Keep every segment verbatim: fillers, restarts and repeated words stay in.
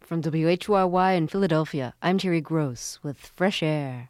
From W H Y Y in Philadelphia, I'm Terry Gross with Fresh Air.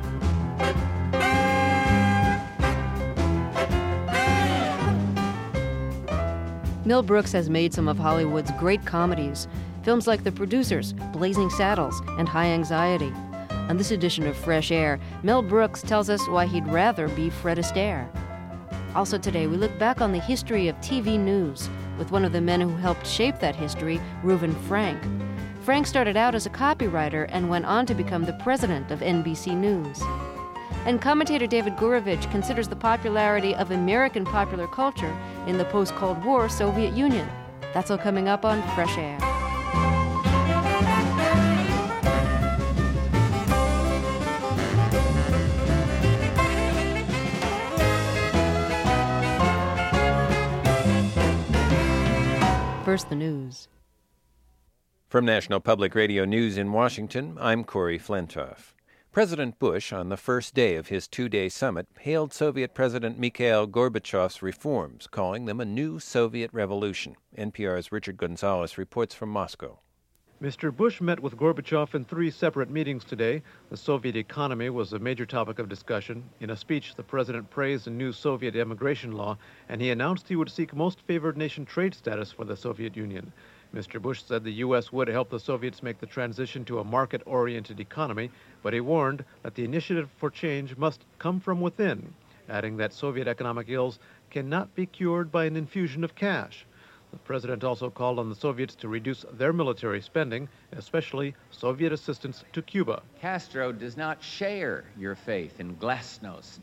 Mel Brooks has made some of Hollywood's great comedies, films like The Producers, Blazing Saddles, and High Anxiety. On this edition of Fresh Air, Mel Brooks tells us why he'd rather be Fred Astaire. Also today, we look back on the history of T V news with one of the men who helped shape that history, Reuven Frank. Frank started out as a copywriter and went on to become the president of N B C News. And commentator David Gurevich considers the popularity of American popular culture in the post-Cold War Soviet Union. That's all coming up on Fresh Air. First, the news. From National Public Radio News in Washington, I'm Corey Flintoff. President Bush, on the first day of his two-day summit, hailed Soviet President Mikhail Gorbachev's reforms, calling them a new Soviet revolution. N P R's Richard Gonzalez reports from Moscow. Mister Bush met with Gorbachev in three separate meetings today. The Soviet economy was a major topic of discussion. In a speech, the president praised a new Soviet immigration law, and he announced he would seek most favored nation trade status for the Soviet Union. Mister Bush said the U S would help the Soviets make the transition to a market-oriented economy, but he warned that the initiative for change must come from within, adding that Soviet economic ills cannot be cured by an infusion of cash. The president also called on the Soviets to reduce their military spending, especially Soviet assistance to Cuba. Castro does not share your faith in glasnost.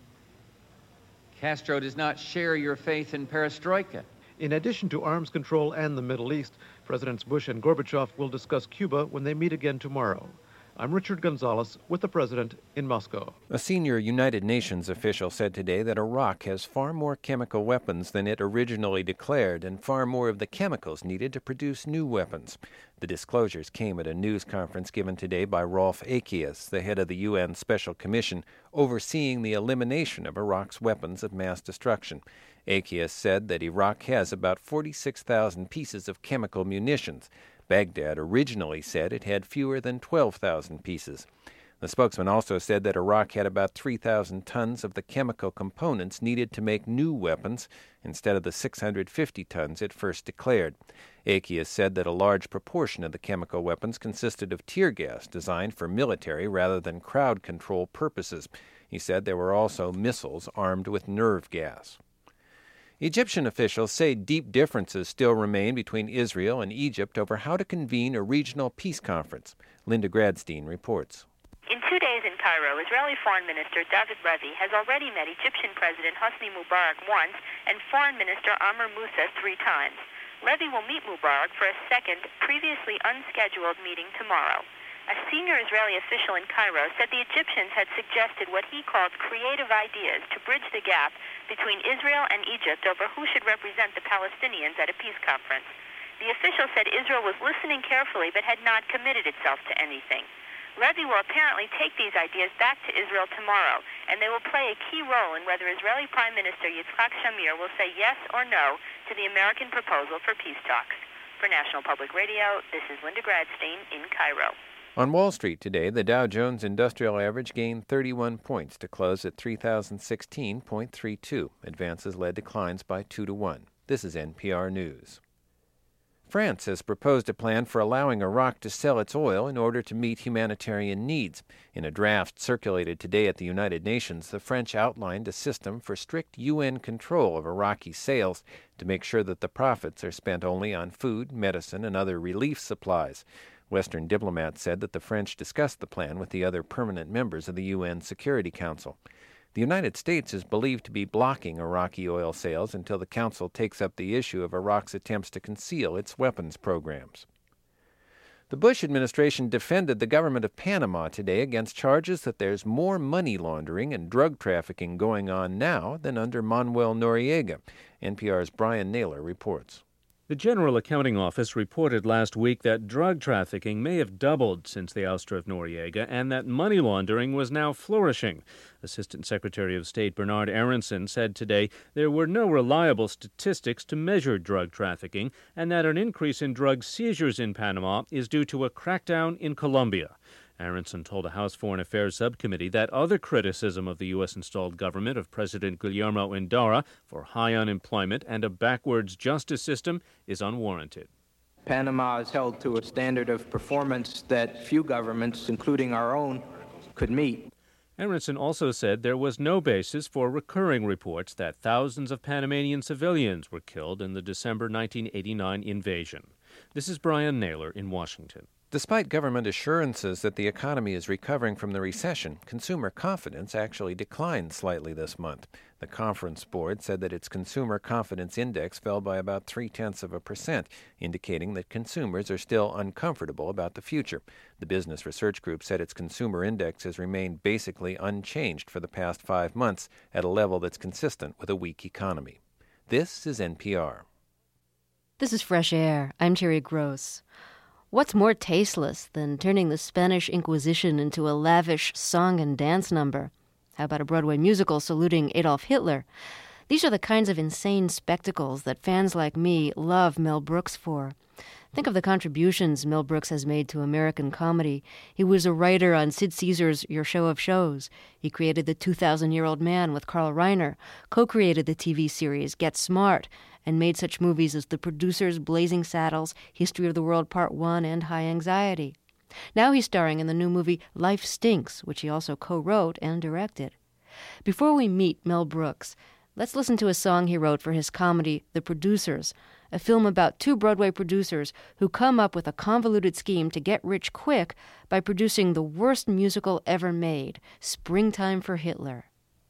Castro does not share your faith in perestroika. In addition to arms control and the Middle East, Presidents Bush and Gorbachev will discuss Cuba when they meet again tomorrow. I'm Richard Gonzalez with the president in Moscow. A senior United Nations official said today that Iraq has far more chemical weapons than it originally declared and far more of the chemicals needed to produce new weapons. The disclosures came at a news conference given today by Rolf Aekius, the head of the U N Special Commission overseeing the elimination of Iraq's weapons of mass destruction. Aekius said that Iraq has about forty-six thousand pieces of chemical munitions. Baghdad originally said it had fewer than twelve thousand pieces. The spokesman also said that Iraq had about three thousand tons of the chemical components needed to make new weapons instead of the six hundred fifty tons it first declared. Aekius said that a large proportion of the chemical weapons consisted of tear gas designed for military rather than crowd control purposes. He said there were also missiles armed with nerve gas. Egyptian officials say deep differences still remain between Israel and Egypt over how to convene a regional peace conference. Linda Gradstein reports. In two days in Cairo, Israeli Foreign Minister David Levy has already met Egyptian President Hosni Mubarak once and Foreign Minister Amr Moussa three times. Levy will meet Mubarak for a second, previously unscheduled meeting tomorrow. A senior Israeli official in Cairo said the Egyptians had suggested what he called creative ideas to bridge the gap between Israel and Egypt over who should represent the Palestinians at a peace conference. The official said Israel was listening carefully but had not committed itself to anything. Levy will apparently take these ideas back to Israel tomorrow, and they will play a key role in whether Israeli Prime Minister Yitzhak Shamir will say yes or no to the American proposal for peace talks. For National Public Radio, this is Linda Gradstein in Cairo. On Wall Street today, the Dow Jones Industrial Average gained thirty-one points to close at three thousand sixteen point three two. Advances led declines by two to one. This is N P R News. France has proposed a plan for allowing Iraq to sell its oil in order to meet humanitarian needs. In a draft circulated today at the United Nations, the French outlined a system for strict U N control of Iraqi sales to make sure that the profits are spent only on food, medicine, and other relief supplies. Western diplomats said that the French discussed the plan with the other permanent members of the U N Security Council. The United States is believed to be blocking Iraqi oil sales until the Council takes up the issue of Iraq's attempts to conceal its weapons programs. The Bush administration defended the government of Panama today against charges that there's more money laundering and drug trafficking going on now than under Manuel Noriega. N P R's Brian Naylor reports. The General Accounting Office reported last week that drug trafficking may have doubled since the ouster of Noriega and that money laundering was now flourishing. Assistant Secretary of State Bernard Aronson said today there were no reliable statistics to measure drug trafficking and that an increase in drug seizures in Panama is due to a crackdown in Colombia. Aronson told a House Foreign Affairs subcommittee that other criticism of the U S-installed government of President Guillermo Endara for high unemployment and a backwards justice system is unwarranted. Panama is held to a standard of performance that few governments, including our own, could meet. Aronson also said there was no basis for recurring reports that thousands of Panamanian civilians were killed in the December nineteen eighty-nine invasion. This is Brian Naylor in Washington. Despite government assurances that the economy is recovering from the recession, consumer confidence actually declined slightly this month. The Conference Board said that its consumer confidence index fell by about three-tenths of a percent, indicating that consumers are still uncomfortable about the future. The Business Research Group said its consumer index has remained basically unchanged for the past five months at a level that's consistent with a weak economy. This is N P R. This is Fresh Air. I'm Terry Gross. What's more tasteless than turning the Spanish Inquisition into a lavish song and dance number? How about a Broadway musical saluting Adolf Hitler? These are the kinds of insane spectacles that fans like me love Mel Brooks for. Think of the contributions Mel Brooks has made to American comedy. He was a writer on Sid Caesar's Your Show of Shows. He created The two thousand Year Old Man with Carl Reiner, co-created the T V series Get Smart, and made such movies as The Producers, Blazing Saddles, History of the World Part one, and High Anxiety. Now he's starring in the new movie Life Stinks, which he also co-wrote and directed. Before we meet Mel Brooks, let's listen to a song he wrote for his comedy The Producers, a film about two Broadway producers who come up with a convoluted scheme to get rich quick by producing the worst musical ever made, Springtime for Hitler.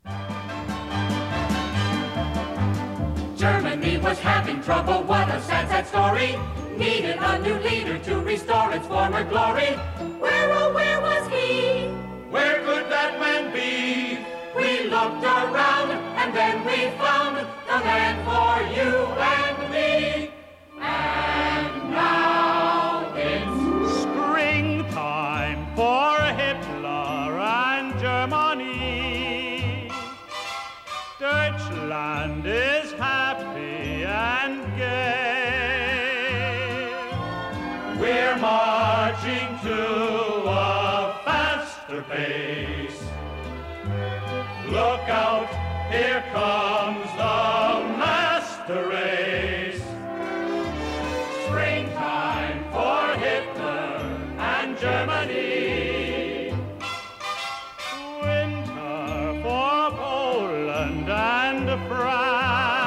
Germany was having trouble, what a sad, sad story. Needed a new leader to restore its former glory. Where, oh, where was he? Where could that man be? We looked around and then we found the man for you and me. And now it's springtime for Hitler and Germany. Deutschland is happy and gay. We're marching to a faster pace. Look out, here comes the master race. Springtime for Hitler and Germany. Winter for Poland and France.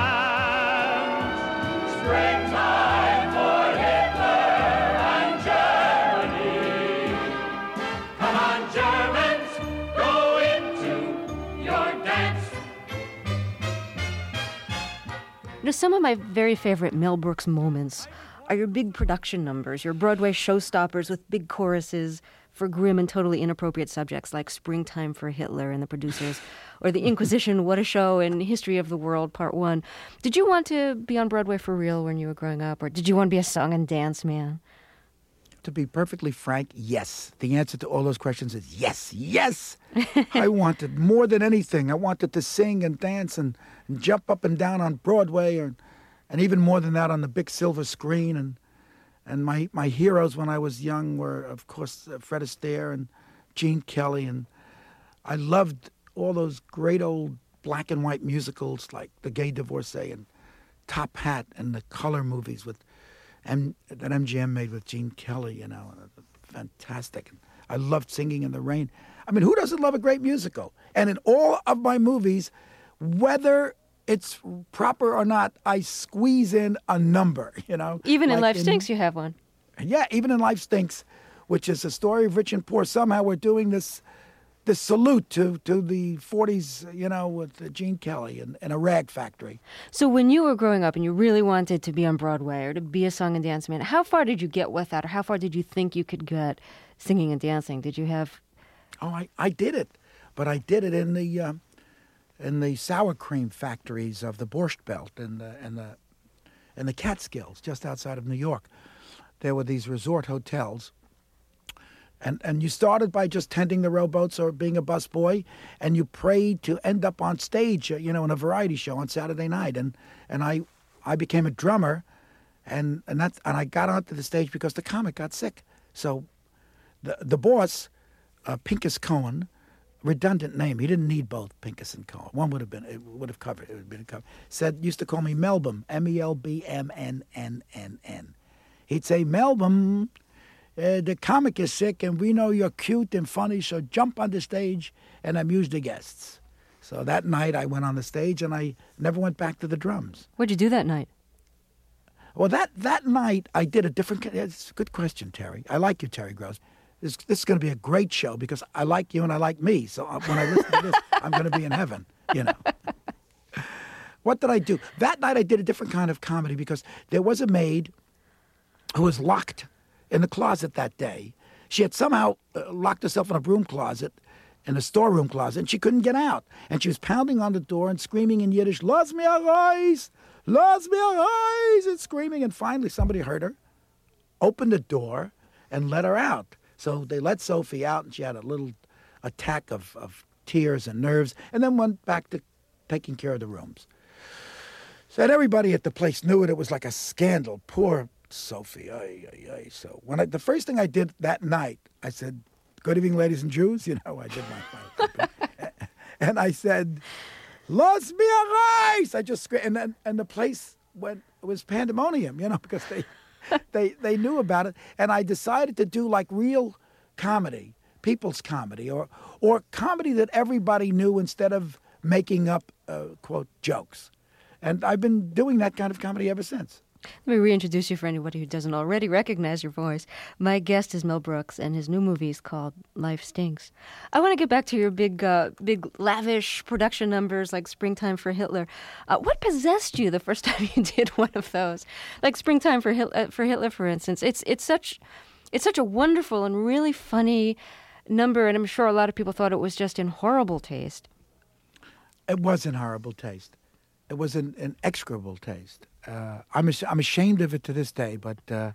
Springtime for Hitler and Germany. Come on, Germans, go into your dance. You know, some of my very favorite Mel Brooks moments are your big production numbers, your Broadway showstoppers with big choruses for grim and totally inappropriate subjects like Springtime for Hitler and The Producers, or The Inquisition, What a Show, and History of the World, Part one. Did you want to be on Broadway for real when you were growing up, or did you want to be a song and dance man? To be perfectly frank, yes. The answer to all those questions is yes, yes. I wanted more than anything. I wanted to sing and dance and, and jump up and down on Broadway, or, and even more than that on the big silver screen. And and my, my heroes when I was young were, of course, uh, Fred Astaire and Gene Kelly. And I loved all those great old black and white musicals like The Gay Divorcee and Top Hat and the color movies with and that M G M made with Gene Kelly, you know, fantastic. I loved Singing in the Rain. I mean, who doesn't love a great musical? And in all of my movies, whether it's proper or not, I squeeze in a number, you know. Even in like Life Stinks, you have one. Yeah, even in Life Stinks, which is a story of rich and poor. Somehow we're doing this this salute to, to the forties, you know, with Gene Kelly and, and a rag factory. So when you were growing up and you really wanted to be on Broadway or to be a song and dance man, how far did you get with that? Or how far did you think you could get singing and dancing? Did you have... Oh, I, I did it. But I did it in the uh, in the sour cream factories of the Borscht Belt and the, and the in the Catskills, just outside of New York. There were these resort hotels. And and you started by just tending the rowboats or being a busboy, and you prayed to end up on stage, you know, in a variety show on Saturday night. And and I I became a drummer, and and that's and I got onto the stage because the comic got sick. So the the boss, uh, Pincus Cohen, redundant name. He didn't need both Pincus and Cohen. One would have been it would have covered it would have been covered. Said used to call me Melbum, M E L B M N N N N. He'd say, Melbum. Uh, the comic is sick, and we know you're cute and funny, so jump on the stage and amuse the guests. So that night I went on the stage, and I never went back to the drums. What'd you do that night? Well, that, that night I did a different... It's a good question, Terry. I like you, Terry Gross. This, this is going to be a great show because I like you and I like me. So when I listen to this, I'm going to be in heaven, you know. What did I do? That night I did a different kind of comedy because there was a maid who was locked in the closet that day. She had somehow uh, locked herself in a broom closet, in a storeroom closet, and she couldn't get out. And she was pounding on the door and screaming in Yiddish, "Lass mir reis! Lass mir reis!" and screaming. And finally somebody heard her, opened the door, and let her out. So they let Sophie out, and she had a little attack of, of tears and nerves, and then went back to taking care of the rooms. So everybody at the place knew it. It was like a scandal. Poor Sophie, ay, ay, ay. So when I, the first thing I did that night, I said, "Good evening, ladies and Jews." You know, I did my, my and I said, "Los mir reis!" I just screamed, and then, and the place went, it was pandemonium, you know, because they, they, they knew about it. And I decided to do like real comedy, people's comedy, or, or comedy that everybody knew instead of making up, uh, quote, jokes. And I've been doing that kind of comedy ever since. Let me reintroduce you for anybody who doesn't already recognize your voice. My guest is Mel Brooks, and his new movie is called Life Stinks. I want to get back to your big, uh, big, lavish production numbers like Springtime for Hitler. Uh, what possessed you the first time you did one of those? Like Springtime for Hitler, uh, for Hitler, for instance. It's it's such, it's such a wonderful and really funny number, and I'm sure a lot of people thought it was just in horrible taste. It was in horrible taste. It was an, an execrable taste. Uh, I'm as, I'm ashamed of it to this day, but uh,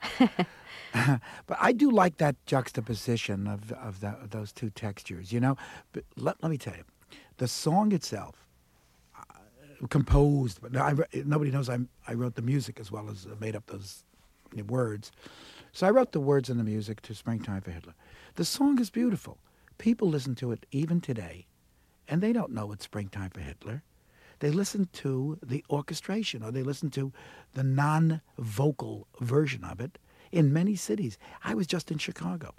but I do like that juxtaposition of of, the, of those two textures, you know. But let let me tell you, the song itself, uh, composed, but I, nobody knows I I wrote the music as well as made up those words. So I wrote the words and the music to Springtime for Hitler. The song is beautiful. People listen to it even today, and they don't know it's Springtime for Hitler. They listen to the orchestration, or they listen to the non-vocal version of it in many cities. I was just in Chicago.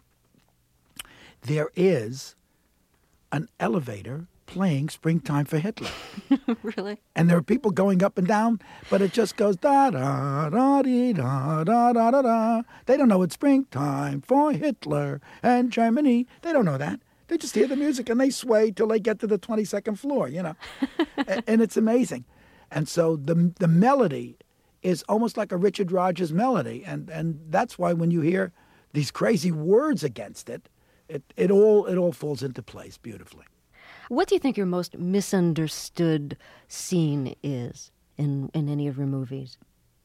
There is an elevator playing Springtime for Hitler. Really? And there are people going up and down, but it just goes da da da dee, da da da da da. They don't know it's Springtime for Hitler and Germany. They don't know that. They just hear the music and they sway till they get to the twenty-second floor, you know. and, and it's amazing. And so the the melody is almost like a Richard Rodgers melody. And, and that's why when you hear these crazy words against it, it, it all it all falls into place beautifully. What do you think your most misunderstood scene is in, in any of your movies?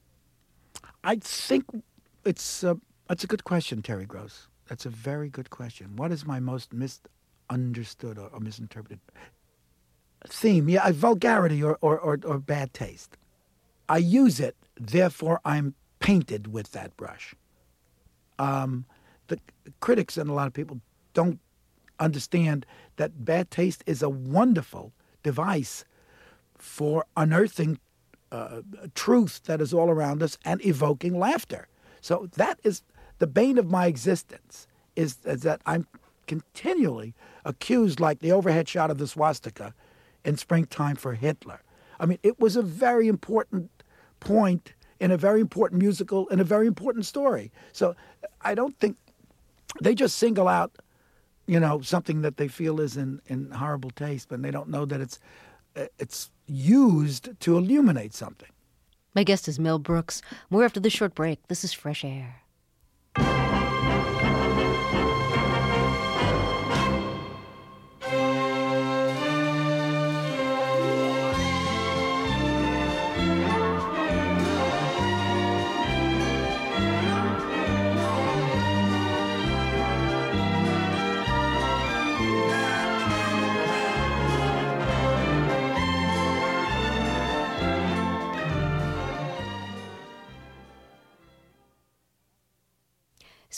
I think it's uh, it's a good question, Terry Gross. That's a very good question. What is my most misunderstood or, or misinterpreted theme? Yeah, vulgarity or, or, or, or bad taste. I use it, therefore I'm painted with that brush. Um, the critics and a lot of people don't understand that bad taste is a wonderful device for unearthing uh, truth that is all around us and evoking laughter. So that is the bane of my existence, is, is that I'm continually accused, like the overhead shot of the swastika in Springtime for Hitler. I mean, it was a very important point in a very important musical, in a very important story. So I don't think they just single out, you know, something that they feel is in, in horrible taste, but they don't know that it's it's used to illuminate something. My guest is Mel Brooks. More after this short break. This is Fresh Air.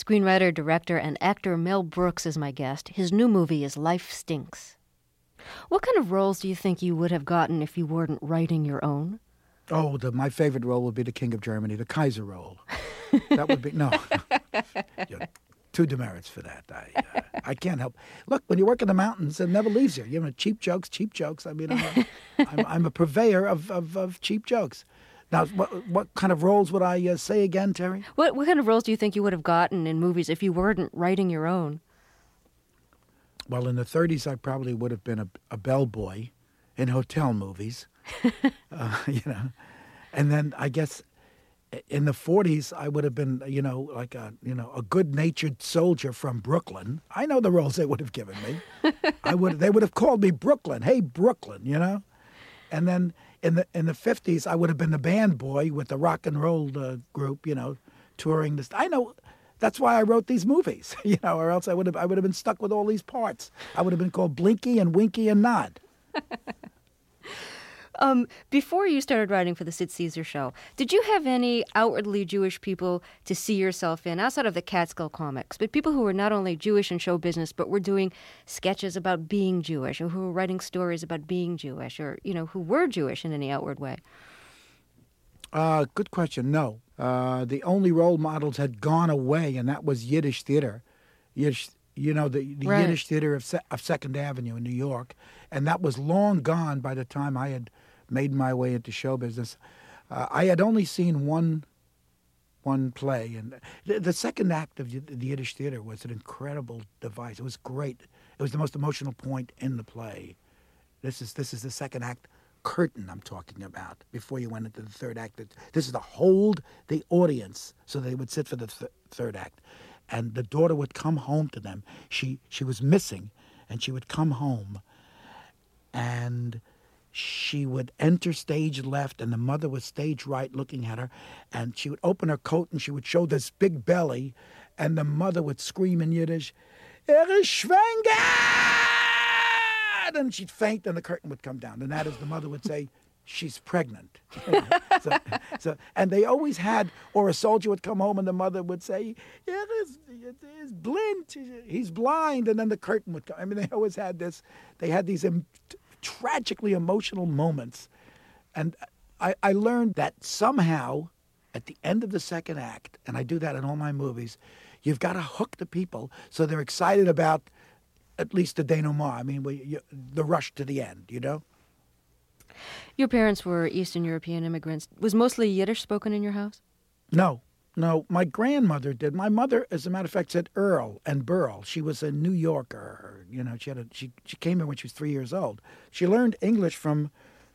Screenwriter, director, and actor Mel Brooks is my guest. His new movie is Life Stinks. What kind of roles do you think you would have gotten if you weren't writing your own? Oh, the, my favorite role would be the King of Germany, the Kaiser role. That would be, no. Yeah, two demerits for that. I uh, I can't help. Look, when you work in the mountains, it never leaves you. You know, cheap jokes, cheap jokes. I mean, I'm a, I'm, I'm a purveyor of, of, of cheap jokes. Now, what what kind of roles would I uh, say again, Terry? What what kind of roles do you think you would have gotten in movies if you weren't writing your own? Well, in the thirties, I probably would have been a, a bellboy in hotel movies, uh, you know. And then I guess in the forties, I would have been, you know, like a, you know, a good-natured soldier from Brooklyn. I know the roles they would have given me. I would, they would have called me Brooklyn. Hey, Brooklyn, you know. And then in the in the fifties, I would have been the band boy with the rock and roll uh, group, you know, touring this. I know. That's why I wrote these movies, you know, or else I would have I would have been stuck with all these parts. I would have been called Blinky and Winky and Nod. um, before you started writing for the Sid Caesar Show, did you have any outwardly Jewish people to see yourself in, outside of the Catskill comics, but people who were not only Jewish in show business, but were doing sketches about being Jewish, or who were writing stories about being Jewish, or, you know, who were Jewish in any outward way? Uh, good question. No. Uh, the only role models had gone away, and that was Yiddish theater. Yiddish, you know, the, the right. Yiddish theater of, Se- of Second Avenue in New York. And that was long gone by the time I had made my way into show business. Uh, I had only seen one one play. And the, the second act of the Yiddish theater was an incredible device. It was great. It was the most emotional point in the play. This is This is the second act. Curtain I'm talking about before you went into the third act. This is to hold the audience so they would sit for the th- third act. And the daughter would come home to them. She she was missing, and she would come home, and she would enter stage left, and the mother was stage right looking at her, and she would open her coat, and she would show this big belly, and the mother would scream in Yiddish, "Er ist schwanger!" And she'd faint, and the curtain would come down. And that is, the mother would say, "She's pregnant." You know? so, so, and they always had, or a soldier would come home, and the mother would say, "Yeah, he's, he's blind. He's blind." And then the curtain would come. I mean, they always had this. They had these em- tragically emotional moments. And I, I learned that somehow, at the end of the second act, and I do that in all my movies, you've got to hook the people so they're excited about at least the denouement. I mean, we, you, the rush to the end, you know? Your parents were Eastern European immigrants. Was mostly Yiddish spoken in your house? No, no. My grandmother did. My mother, as a matter of fact, said Earl and Burl. She was a New Yorker. You know, she had a, she, she came here when she was three years old. She learned English from,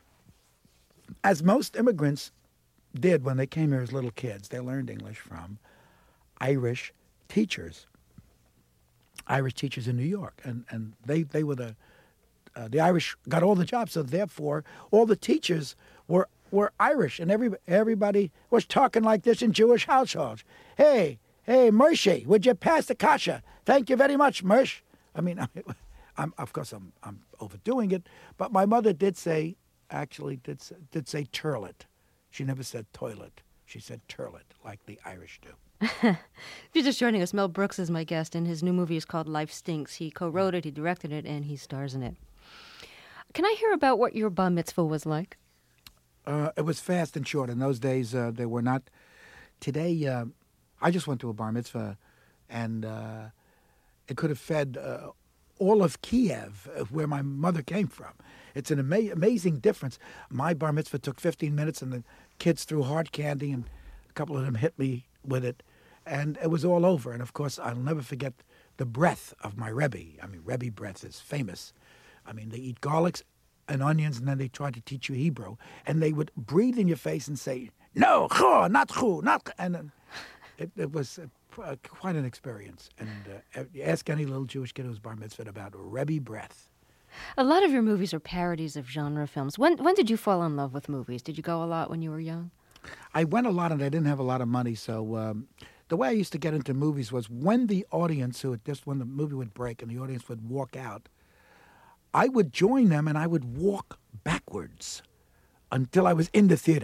as most immigrants did when they came here as little kids, they learned English from Irish teachers. Irish teachers in New York, and, and they, they were the uh, the Irish got all the jobs, so therefore all the teachers were were Irish, and every everybody was talking like this in Jewish households. Hey, hey, Moshe, would you pass the kasha? Thank you very much, Moshe. I mean, I, I'm of course I'm I'm overdoing it, but my mother did say, actually did did say turlet. She never said toilet. She said turlet, like the Irish do. If you're just joining us, Mel Brooks is my guest, and his new movie is called Life Stinks. He co-wrote it, he directed it, and he stars in it. Can I hear about what your bar mitzvah was like? Uh, it was fast and short. In those days, uh, they were not. Today, uh, I just went to a bar mitzvah, and uh, it could have fed uh, all of Kiev, where my mother came from. It's an ama- amazing difference. My bar mitzvah took fifteen minutes, and the kids threw hard candy, and a couple of them hit me with it, and it was all over. And of course, I'll never forget the breath of my Rebbe. I mean, Rebbe breath is famous. I mean, they eat garlics and onions, and then they try to teach you Hebrew, and they would breathe in your face and say, "No, chu, not chu, not," chu. And then it, it was uh, uh, quite an experience. And uh, ask any little Jewish kid who's bar mitzvah about Rebbe breath. A lot of your movies are parodies of genre films. When when did you fall in love with movies? Did you go a lot when you were young? I went a lot, and I didn't have a lot of money, so um, the way I used to get into movies was when the audience, who just when the movie would break and the audience would walk out, I would join them, and I would walk backwards until I was in the theater.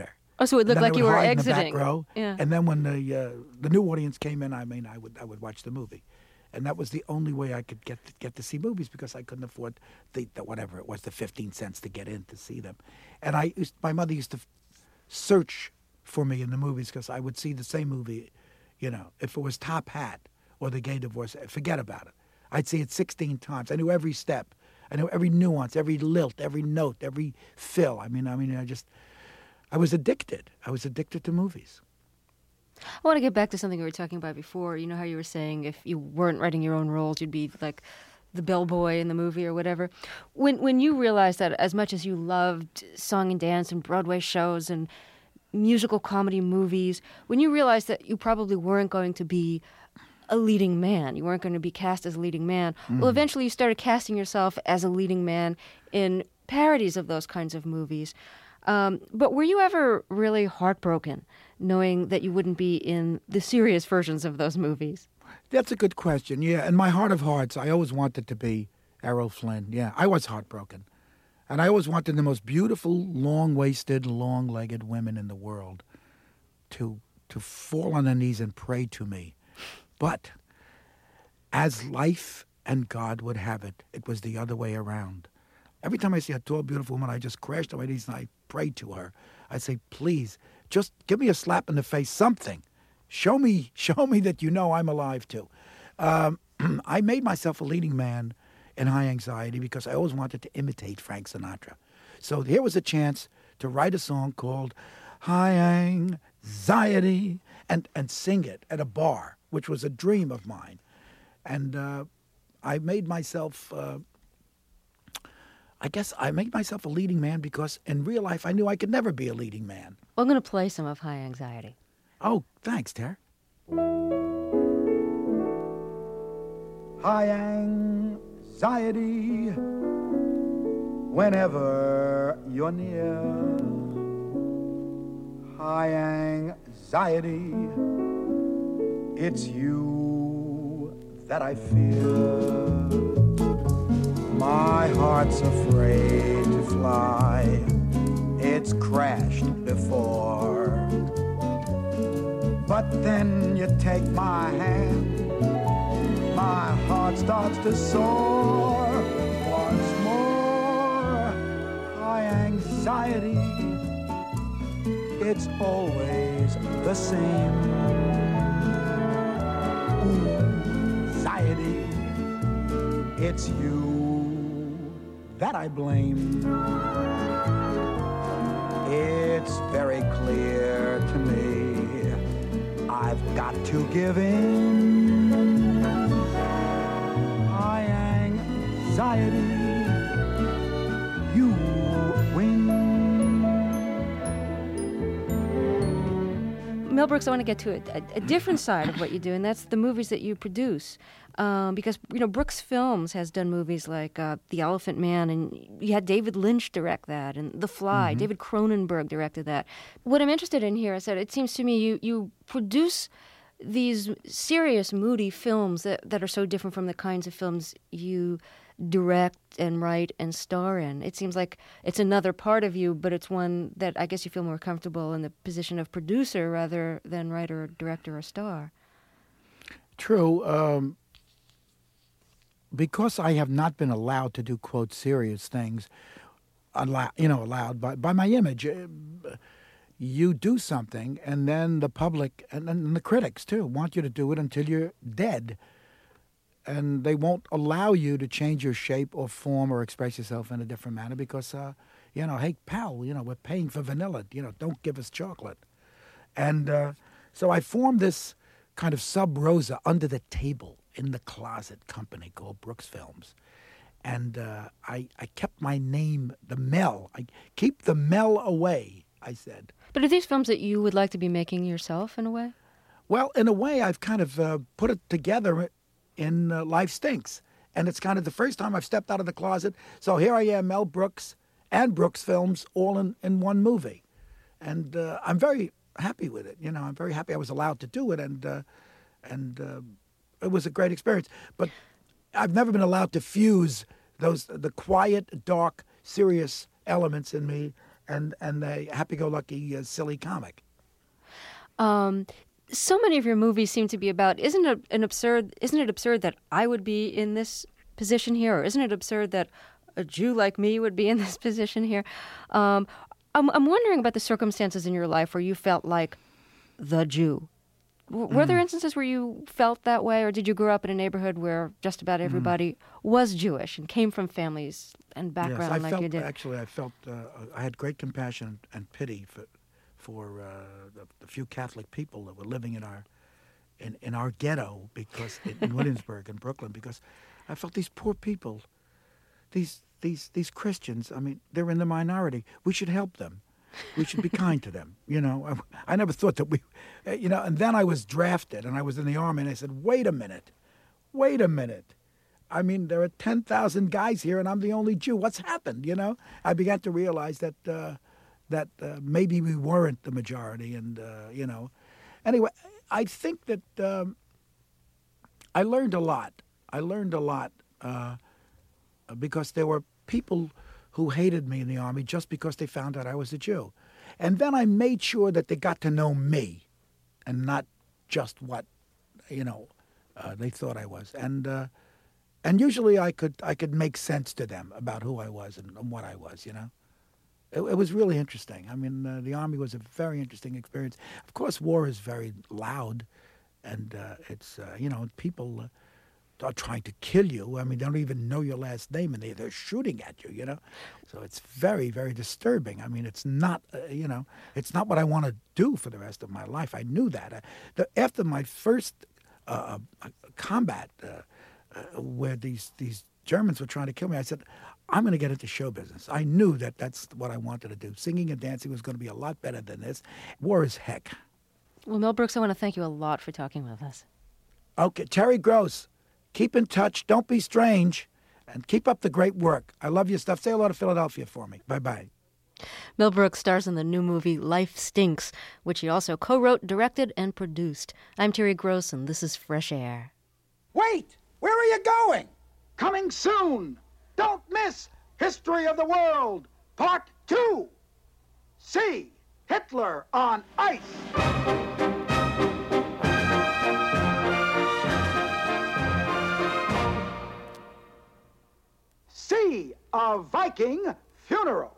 Oh, so it looked And then like I you would were hide exiting. in the back row. Yeah. And then when the uh, the new audience came in, I mean, I would I would watch the movie, and that was the only way I could get get to see movies because I couldn't afford the, the whatever it was, the fifteen cents to get in to see them. And I used, my mother used to f- search for me in the movies because I would see the same movie, you know, if it was Top Hat or The Gay Divorce, forget about it. I'd see it sixteen times. I knew every step. I knew every nuance, every lilt, every note, every fill. I mean, I mean, I just, I was addicted. I was addicted to movies. I want to get back to something we were talking about before. You know how you were saying if you weren't writing your own roles, you'd be like the bellboy in the movie or whatever. When when you realized that as much as you loved song and dance and Broadway shows and musical comedy movies, when you realized that you probably weren't going to be a leading man, you weren't going to be cast as a leading man, mm. well, eventually you started casting yourself as a leading man in parodies of those kinds of movies. Um, but were you ever really heartbroken knowing that you wouldn't be in the serious versions of those movies? That's a good question, yeah. In my heart of hearts, I always wanted to be Errol Flynn. Yeah, I was heartbroken. And I always wanted the most beautiful, long-waisted, long-legged women in the world to to fall on their knees and pray to me. But as life and God would have it, it was the other way around. Every time I see a tall, beautiful woman, I just crashed on my knees and I prayed to her. I say, please, just give me a slap in the face, something. Show me, show me that you know I'm alive too. Um, I made myself a leading man in High Anxiety because I always wanted to imitate Frank Sinatra. So here was a chance to write a song called High Anxiety and, and sing it at a bar, which was a dream of mine. And uh, I made myself, uh, I guess I made myself a leading man because in real life I knew I could never be a leading man. Well, I'm going to play some of High Anxiety. Oh, thanks, Tara. High anxiety whenever you're near. High anxiety, it's you that I fear. My heart's afraid to fly. It's crashed before. But then you take my hand, my heart starts to soar once more. High anxiety, it's always the same. Anxiety, it's you that I blame. It's very clear to me I've got to give in. High anxiety, you win. Mel Brooks, I want to get to a, a, a different side of what you do, and that's the movies that you produce. Um, because, you know, Brooks Films has done movies like uh, The Elephant Man, and you had David Lynch direct that, and The Fly. Mm-hmm. David Cronenberg directed that. What I'm interested in here is that it seems to me you, you produce these serious, moody films that, that are so different from the kinds of films you direct and write and star in. It seems like it's another part of you, but it's one that I guess you feel more comfortable in the position of producer rather than writer, director, or star. True. Um, because I have not been allowed to do, quote, serious things, allow, you know, allowed by, by my image, uh, you do something, and then the public, and then the critics, too, want you to do it until you're dead. And they won't allow you to change your shape or form or express yourself in a different manner because, uh, you know, hey, pal, you know, we're paying for vanilla. You know, don't give us chocolate. And uh, so I formed this kind of sub-rosa under the table in the closet company called Brooks Films. And uh, I, I kept my name, the Mel. I keep the Mel away, I said. But are these films that you would like to be making yourself in a way? Well, in a way, I've kind of uh, put it together in uh, Life Stinks. And it's kind of the first time I've stepped out of the closet. So here I am, Mel Brooks and Brooks Films, all in, in one movie. And uh, I'm very happy with it. You know, I'm very happy I was allowed to do it. And uh, and uh, it was a great experience. But I've never been allowed to fuse those the quiet, dark, serious elements in me and and the happy-go-lucky, uh, silly comic. Um, so many of your movies seem to be about, isn't it an absurd, isn't it absurd that I would be in this position here? Or isn't it absurd that a Jew like me would be in this position here? Um, I'm, I'm wondering about the circumstances in your life where you felt like the Jew. W- were mm. there instances where you felt that way, or did you grow up in a neighborhood where just about everybody mm. was Jewish and came from families and background yes, I like felt, you did? Actually, I felt, uh, I had great compassion and pity for for uh, the, the few Catholic people that were living in our in, in our ghetto, because in Williamsburg and Brooklyn, because I felt these poor people, these these these Christians, I mean, they're in the minority. We should help them. We should be kind to them. You know, I, I never thought that we, you know, and then I was drafted and I was in the Army and I said, wait a minute, wait a minute. I mean, there are ten thousand guys here and I'm the only Jew. What's happened, you know? I began to realize that uh, that uh, maybe we weren't the majority and, uh, you know. Anyway, I think that um, I learned a lot. I learned a lot uh, because there were people who hated me in the Army just because they found out I was a Jew. And then I made sure that they got to know me and not just what, you know, uh, they thought I was. And uh, and usually I could I could make sense to them about who I was and, and what I was, you know. It, it was really interesting. I mean, uh, the Army was a very interesting experience. Of course, war is very loud, and uh, it's, uh, you know, people uh, are trying to kill you. I mean, they don't even know your last name, and they, they're shooting at you, you know. So it's very, very disturbing. I mean, it's not, uh, you know, it's not what I want to do for the rest of my life. I knew that. Uh, the, after my first uh, combat, uh, uh, where these, these Germans were trying to kill me, I said, I'm going to get into show business. I knew that that's what I wanted to do. Singing and dancing was going to be a lot better than this. War is heck. Well, Mel Brooks, I want to thank you a lot for talking with us. Okay, Terry Gross, keep in touch. Don't be strange. And keep up the great work. I love your stuff. Say hello to Philadelphia for me. Bye-bye. Mel Brooks stars in the new movie Life Stinks, which he also co-wrote, directed, and produced. I'm Terry Gross, and this is Fresh Air. Wait! Where are you going? Coming soon! Don't miss History of the World, Part two. See Hitler on Ice. See a Viking funeral.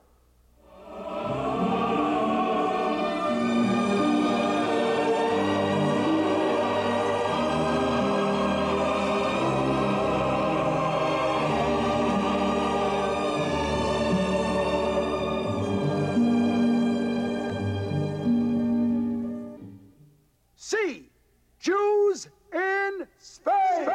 See Jews in Space.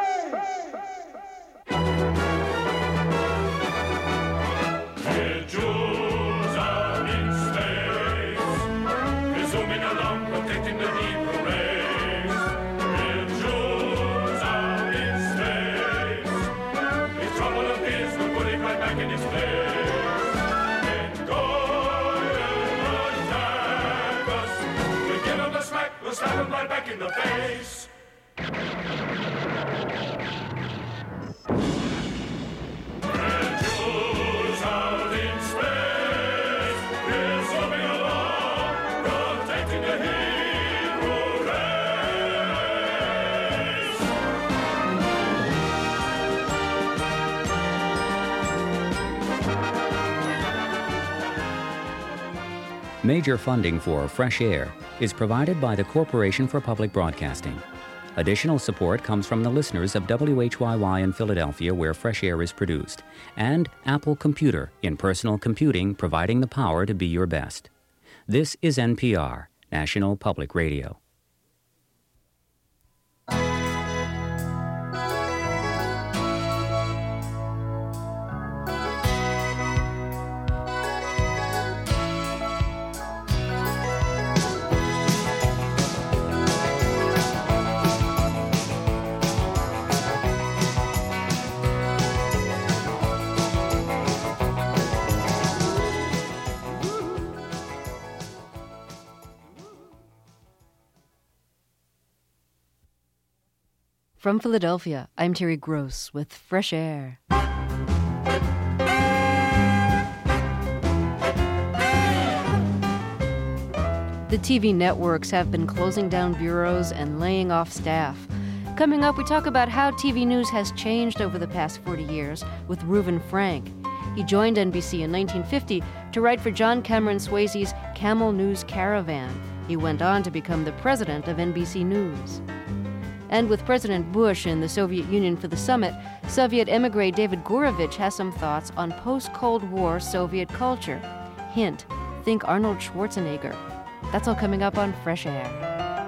The Jews are in space, presuming along, protecting the Hebrew race. The Jews are in space. If trouble appears, we'll put it right back in its place. And God will attack us. We'll give them a smack, we'll slap them right back in the face. Major funding for Fresh Air is provided by the Corporation for Public Broadcasting. Additional support comes from the listeners of W H Y Y in Philadelphia, where Fresh Air is produced, and Apple Computer in personal computing, providing the power to be your best. This is N P R, National Public Radio. From Philadelphia, I'm Terry Gross with Fresh Air. The T V networks have been closing down bureaus and laying off staff. Coming up, we talk about how T V news has changed over the past forty years with Reuven Frank. He joined N B C in nineteen fifty to write for John Cameron Swayze's Camel News Caravan. He went on to become the president of N B C News. And with President Bush in the Soviet Union for the summit, Soviet emigre David Gurevich has some thoughts on post-Cold War Soviet culture. Hint, think Arnold Schwarzenegger. That's all coming up on Fresh Air.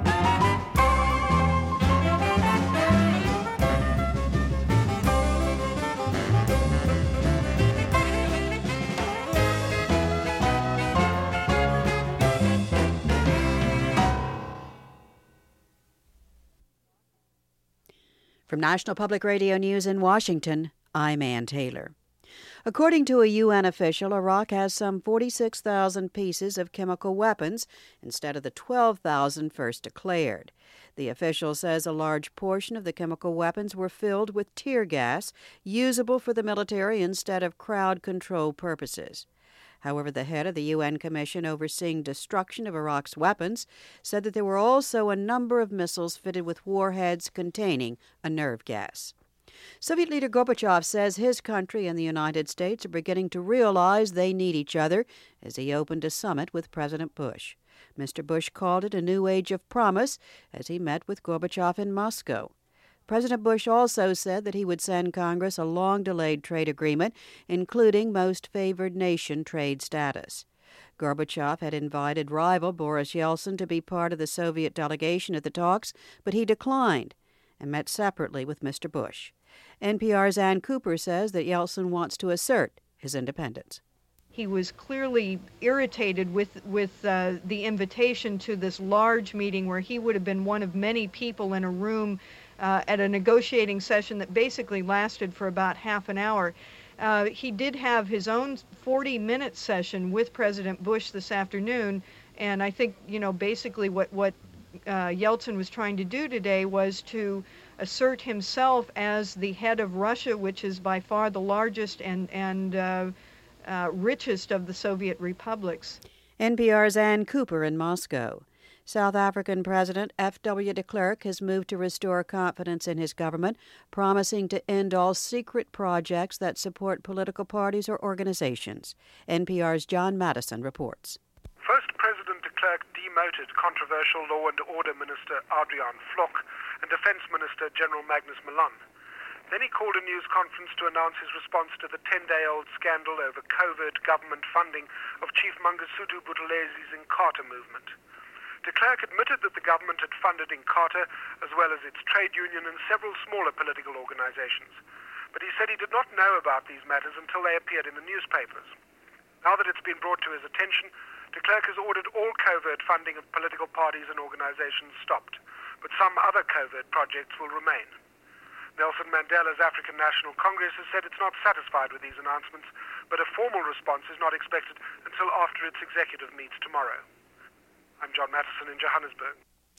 From National Public Radio News in Washington, I'm Ann Taylor. According to a U N official, Iraq has some forty-six thousand pieces of chemical weapons instead of the twelve thousand first declared. The official says a large portion of the chemical weapons were filled with tear gas, usable for the military instead of crowd control purposes. However, the head of the U N Commission overseeing destruction of Iraq's weapons said that there were also a number of missiles fitted with warheads containing a nerve gas. Soviet leader Gorbachev says his country and the United States are beginning to realize they need each other as he opened a summit with President Bush. Mister Bush called it a new age of promise as he met with Gorbachev in Moscow. President Bush also said that he would send Congress a long-delayed trade agreement, including most favored nation trade status. Gorbachev had invited rival Boris Yeltsin to be part of the Soviet delegation at the talks, but he declined and met separately with Mister Bush. N P R's Ann Cooper says that Yeltsin wants to assert his independence. He was clearly irritated with, with uh, the invitation to this large meeting where he would have been one of many people in a room Uh, at a negotiating session that basically lasted for about half an hour. Uh, he did have his own forty-minute session with President Bush this afternoon, and I think, you know, basically what, what uh, Yeltsin was trying to do today was to assert himself as the head of Russia, which is by far the largest and, and uh, uh, richest of the Soviet republics. N P R's Ann Cooper in Moscow. South African President F W de Klerk has moved to restore confidence in his government, promising to end all secret projects that support political parties or organizations. N P R's John Madison reports. First, President de Klerk demoted controversial Law and Order Minister Adriaan Vlok and Defense Minister General Magnus Malan. Then he called a news conference to announce his response to the ten-day-old scandal over covert government funding of Chief Mangosuthu Buthelezzi's Inkatha movement. De Klerk admitted that the government had funded Inkatha as well as its trade union and several smaller political organizations. But he said he did not know about these matters until they appeared in the newspapers. Now that it's been brought to his attention, de Klerk has ordered all covert funding of political parties and organizations stopped, but some other covert projects will remain. Nelson Mandela's African National Congress has said it's not satisfied with these announcements, but a formal response is not expected until after its executive meets tomorrow. I'm John Mattison in Johannesburg.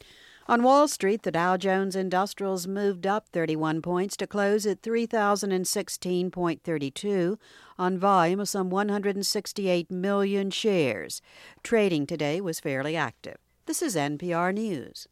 On Wall Street, the Dow Jones Industrials moved up thirty-one points to close at three thousand sixteen point three two on volume of some one hundred sixty-eight million shares. Trading today was fairly active. This is N P R News.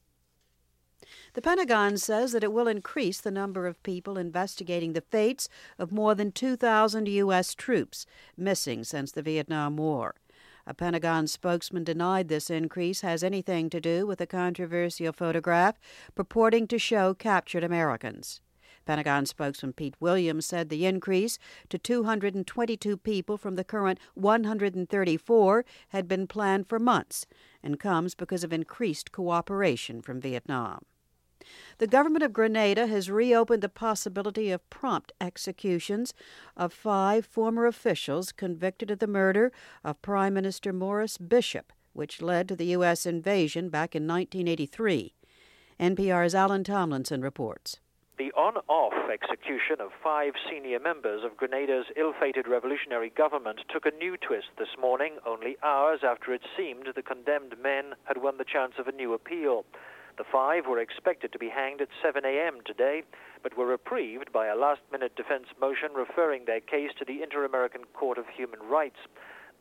The Pentagon says that it will increase the number of people investigating the fates of more than two thousand U S troops missing since the Vietnam War. A Pentagon spokesman denied this increase has anything to do with a controversial photograph purporting to show captured Americans. Pentagon spokesman Pete Williams said the increase to two hundred twenty-two people from the current one hundred thirty-four had been planned for months and comes because of increased cooperation from Vietnam. The government of Grenada has reopened the possibility of prompt executions of five former officials convicted of the murder of Prime Minister Maurice Bishop, which led to the U S invasion back in nineteen eighty-three. N P R's Alan Tomlinson reports. The on-off execution of five senior members of Grenada's ill-fated revolutionary government took a new twist this morning, only hours after it seemed the condemned men had won the chance of a new appeal. The five were expected to be hanged at seven a.m. today, but were reprieved by a last-minute defense motion referring their case to the Inter-American Court of Human Rights.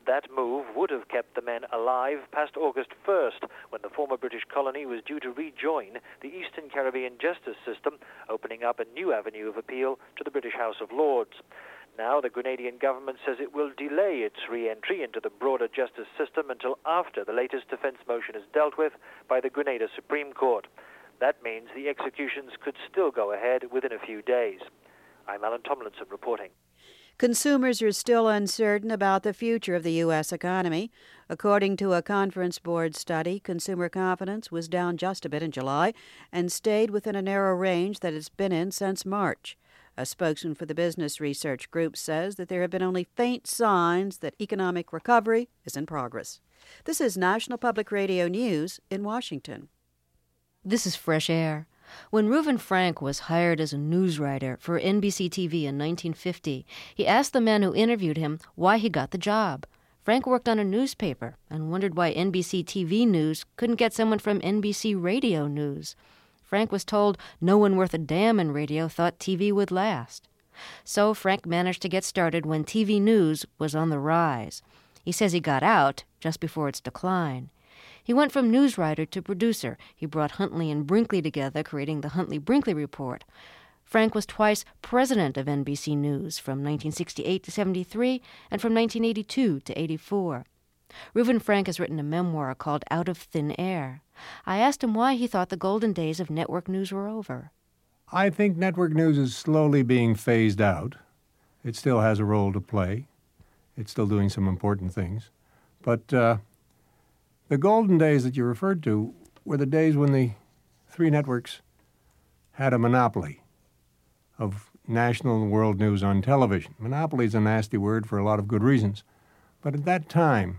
That move would have kept the men alive past August first, when the former British colony was due to rejoin the Eastern Caribbean justice system, opening up a new avenue of appeal to the British House of Lords. Now, the Grenadian government says it will delay its re-entry into the broader justice system until after the latest defense motion is dealt with by the Grenada Supreme Court. That means the executions could still go ahead within a few days. I'm Alan Tomlinson reporting. Consumers are still uncertain about the future of the U S economy. According to a Conference Board study, consumer confidence was down just a bit in July and stayed within a narrow range that it's been in since March. A spokesman for the business research group says that there have been only faint signs that economic recovery is in progress. This is National Public Radio News in Washington. This is Fresh Air. When Reuven Frank was hired as a news writer for N B C T V in nineteen fifty, he asked the man who interviewed him why he got the job. Frank worked on a newspaper and wondered why N B C T V News couldn't get someone from N B C Radio News. Frank was told no one worth a damn in radio thought T V would last. So Frank managed to get started when T V news was on the rise. He says he got out just before its decline. He went from news writer to producer. He brought Huntley and Brinkley together, creating the Huntley-Brinkley Report. Frank was twice president of N B C News, from nineteen sixty-eight to seventy-three and from nineteen eighty-two to eighty-four. Reuven Frank has written a memoir called Out of Thin Air. I asked him why he thought the golden days of network news were over. I think network news is slowly being phased out. It still has a role to play. It's still doing some important things. But uh, the golden days that you referred to were the days when the three networks had a monopoly of national and world news on television. Monopoly is a nasty word for a lot of good reasons. But at that time,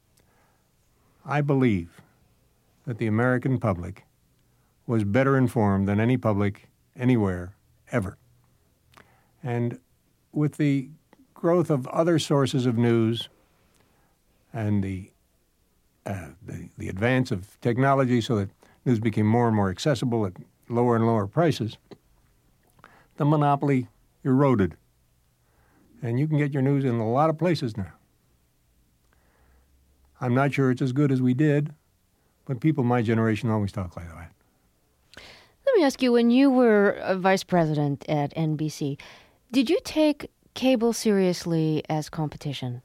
I believe that the American public was better informed than any public anywhere ever. And with the growth of other sources of news and the Uh, the, the advance of technology so that news became more and more accessible at lower and lower prices, the monopoly eroded. And you can get your news in a lot of places now. I'm not sure it's as good as we did, but people my generation always talk like that. Let me ask you, when you were a vice president at N B C, did you take cable seriously as competition?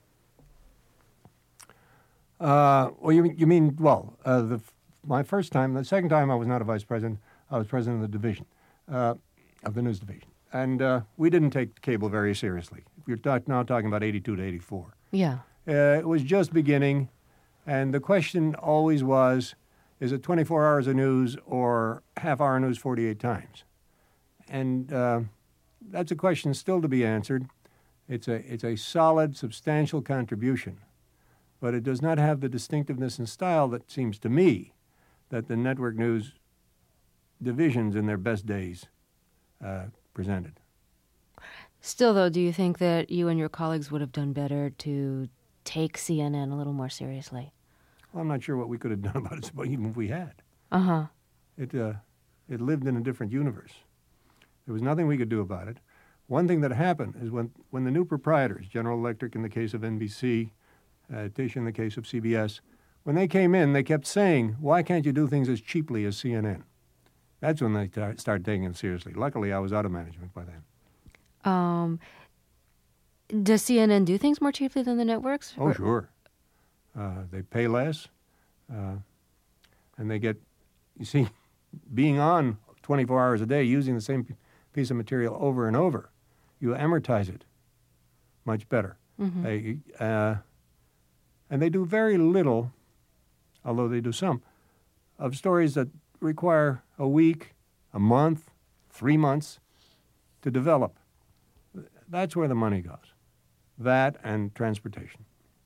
Uh, well, you, you mean, well, uh, the, my first time, the second time I was not a vice president, I was president of the division, uh, of the news division. And uh, we didn't take cable very seriously. We're talk, now talking about eighty-two to eighty-four. Yeah. Uh, it was just beginning, and the question always was, is it twenty-four hours of news or half-hour news forty-eight times? And uh, that's a question still to be answered. It's a, it's a solid, substantial contribution. But it does not have the distinctiveness and style that seems to me that the network news divisions in their best days uh, presented. Still, though, do you think that you and your colleagues would have done better to take C N N a little more seriously? Well, I'm not sure what we could have done about it, even if we had. Uh-huh. It, uh, it lived in a different universe. There was nothing we could do about it. One thing that happened is when, when the new proprietors, General Electric in the case of N B C, Uh, Dish in the case of C B S, when they came in, they kept saying, why can't you do things as cheaply as C N N? That's when they tar- started taking it seriously. Luckily, I was out of management by then. Um, does C N N do things more cheaply than the networks? Oh, or? Sure. Uh, they pay less, uh, and they get, you see, being on twenty-four hours a day, using the same piece of material over and over, you amortize it much better. Mm-hmm. They, uh, And they do very little, although they do some, of stories that require a week, a month, three months to develop. That's where the money goes. That and transportation.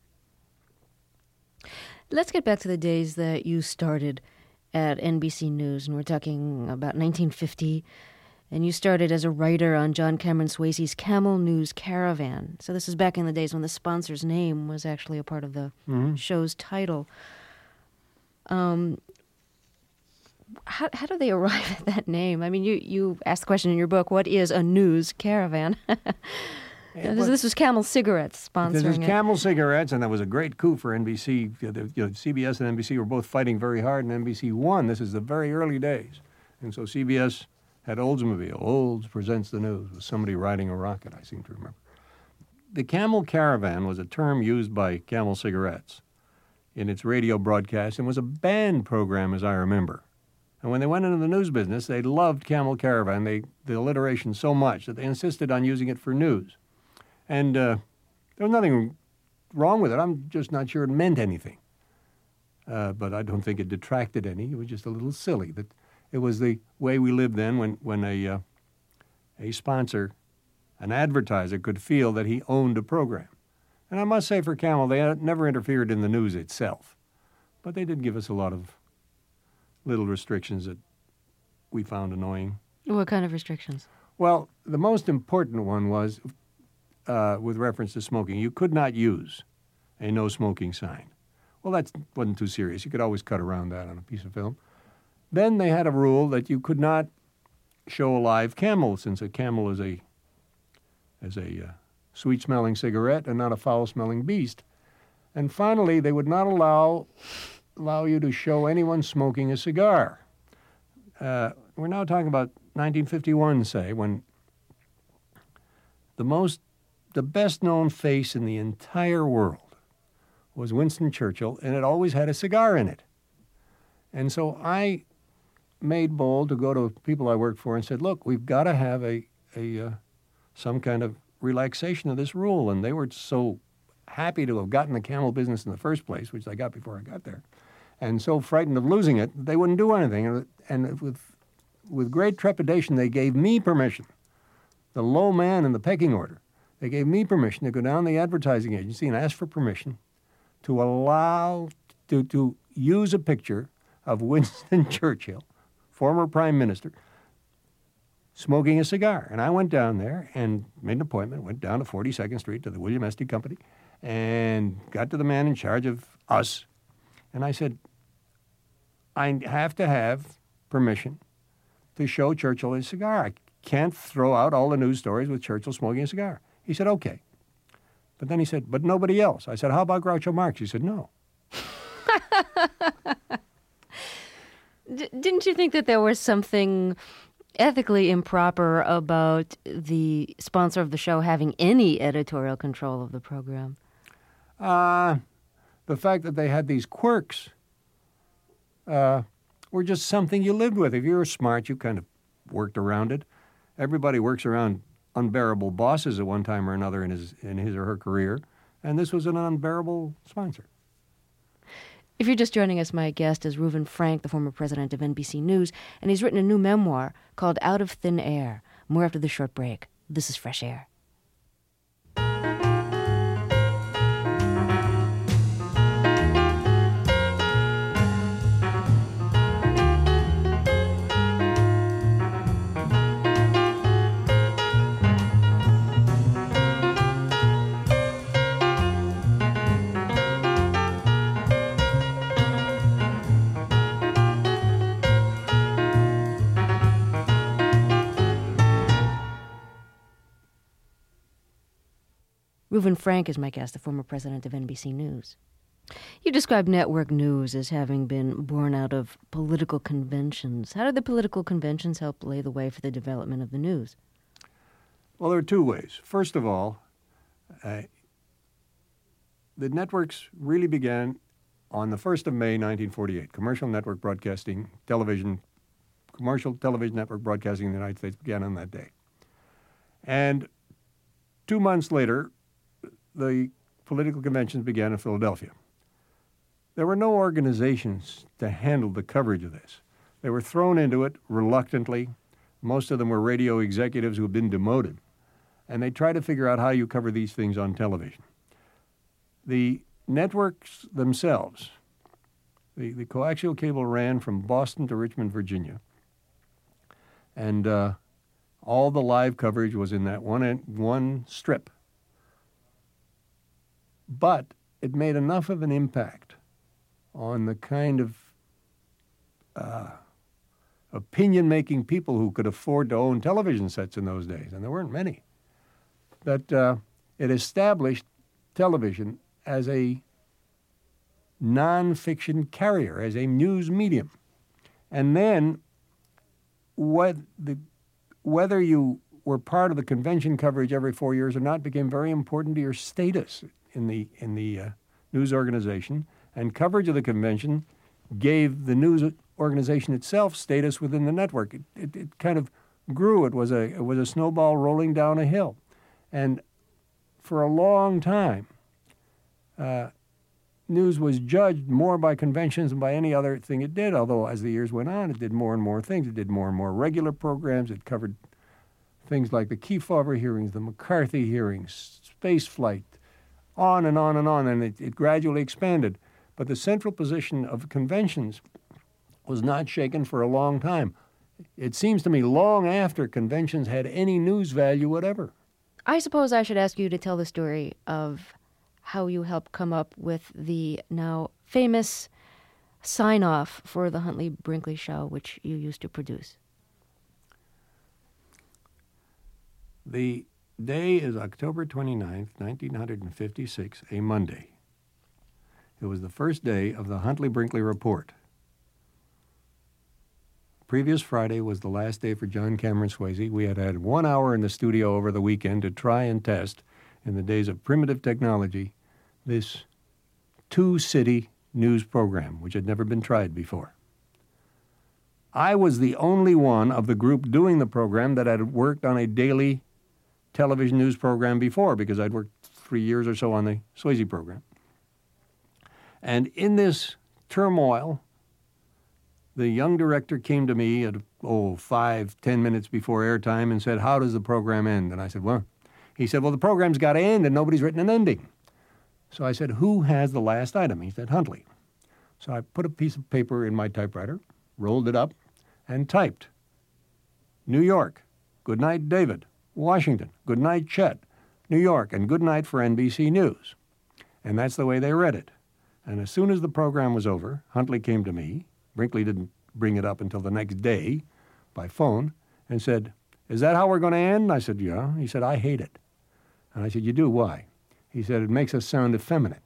Let's get back to the days that you started at N B C News, and we're talking about nineteen fifty, and you started as a writer on John Cameron Swayze's Camel News Caravan. So this is back in the days when the sponsor's name was actually a part of the mm-hmm. show's title. Um, how how do they arrive at that name? I mean, you, you asked the question in your book, what is a news caravan? Yeah, this, this was Camel Cigarettes sponsoring This is it. Camel Cigarettes, and that was a great coup for N B C. You know, C B S and N B C were both fighting very hard, and N B C won. This is the very early days. And so C B S had Oldsmobile. Olds presents the news with somebody riding a rocket, I seem to remember. The Camel Caravan was a term used by Camel Cigarettes in its radio broadcast and was a band program, as I remember. And when they went into the news business, they loved Camel Caravan, they, the alliteration so much that they insisted on using it for news. And uh, there was nothing wrong with it. I'm just not sure it meant anything. Uh, but I don't think it detracted any. It was just a little silly. That it was the way we lived then when, when a, uh, a sponsor, an advertiser, could feel that he owned a program. And I must say for Camel, they never interfered in the news itself. But they did give us a lot of little restrictions that we found annoying. What kind of restrictions? Well, the most important one was uh, with reference to smoking. You could not use a no smoking sign. Well, that wasn't too serious. You could always cut around that on a piece of film. Then they had a rule that you could not show a live Camel, since a Camel is a, is a uh, sweet-smelling cigarette and not a foul-smelling beast. And finally, they would not allow allow you to show anyone smoking a cigar. Uh, we're now talking about nineteen fifty-one, say, when the most, the best-known face in the entire world was Winston Churchill, and it always had a cigar in it. And so I made bold to go to people I worked for and said, look, we've got to have a, a uh, some kind of relaxation of this rule. And they were so happy to have gotten the Camel business in the first place, which I got before I got there, and so frightened of losing it, they wouldn't do anything. And, and with, with great trepidation, they gave me permission, the low man in the pecking order. They gave me permission to go down to the advertising agency and ask for permission to allow, to, to use a picture of Winston Churchill, former prime minister, smoking a cigar. And I went down there and made an appointment, went down to forty-second Street to the William Esty Company, and got to the man in charge of us. And I said, I have to have permission to show Churchill his cigar. I can't throw out all the news stories with Churchill smoking a cigar. He said, okay. But then he said, but nobody else. I said, how about Groucho Marx? He said, no. D- didn't you think that there was something ethically improper about the sponsor of the show having any editorial control of the program? Uh, the fact that they had these quirks uh, were just something you lived with. If you were smart, you kind of worked around it. Everybody works around unbearable bosses at one time or another in his in his or her career, and this was an unbearable sponsor. If you're just joining us, my guest is Reuven Frank, the former president of N B C News, and he's written a new memoir called Out of Thin Air. More after the short break. This is Fresh Air. Reuven Frank is my guest, the former president of N B C News. You described network news as having been born out of political conventions. How did the political conventions help lay the way for the development of the news? Well, there are two ways. First of all, uh, the networks really began on the first of May, nineteen forty-eight. Commercial network broadcasting, television, commercial television network broadcasting in the United States began on that day. And two months later, the political conventions began in Philadelphia. There were no organizations to handle the coverage of this. They were thrown into it reluctantly. Most of them were radio executives who had been demoted. And they tried to figure out how you cover these things on television. The networks themselves, the, the coaxial cable ran from Boston to Richmond, Virginia. And uh, all the live coverage was in that one, one strip. But it made enough of an impact on the kind of uh, opinion-making people who could afford to own television sets in those days, and there weren't many, that uh, it established television as a nonfiction carrier, as a news medium. And then what the, whether you were part of the convention coverage every four years or not became very important to your status in the, in the uh, news organization. And coverage of the convention gave the news organization itself status within the network. It, it, it kind of grew. It was a it was a snowball rolling down a hill. And for a long time, uh, news was judged more by conventions than by any other thing it did, although as the years went on, it did more and more things. It did more and more regular programs. It covered things like the Kefauver hearings, the McCarthy hearings, space flight, on and on and on, and it, it gradually expanded. But the central position of conventions was not shaken for a long time. It seems to me long after conventions had any news value whatever. I suppose I should ask you to tell the story of how you helped come up with the now famous sign-off for the Huntley Brinkley Show, which you used to produce. The day is October twenty-ninth, nineteen fifty-six, a Monday. It was the first day of the Huntley Brinkley Report. Previous Friday was the last day for John Cameron Swayze. We had had one hour in the studio over the weekend to try and test, in the days of primitive technology, this two-city news program, which had never been tried before. I was the only one of the group doing the program that had worked on a daily television news program before, because I'd worked three years or so on the Swayze program. And in this turmoil, the young director came to me at, oh, five, ten minutes before airtime and said, "How does the program end?" And I said, well, he said, well, the program's got to end and nobody's written an ending. So I said, who has the last item? He said, Huntley. So I put a piece of paper in my typewriter, rolled it up, and typed, New York, good night, David. Washington, good night, Chet. New York, and good night for N B C News. And that's the way they read it. And as soon as the program was over, Huntley came to me. Brinkley didn't bring it up until the next day by phone and said, is that how we're going to end? I said, yeah. He said, I hate it. And I said, you do? Why? He said, it makes us sound effeminate.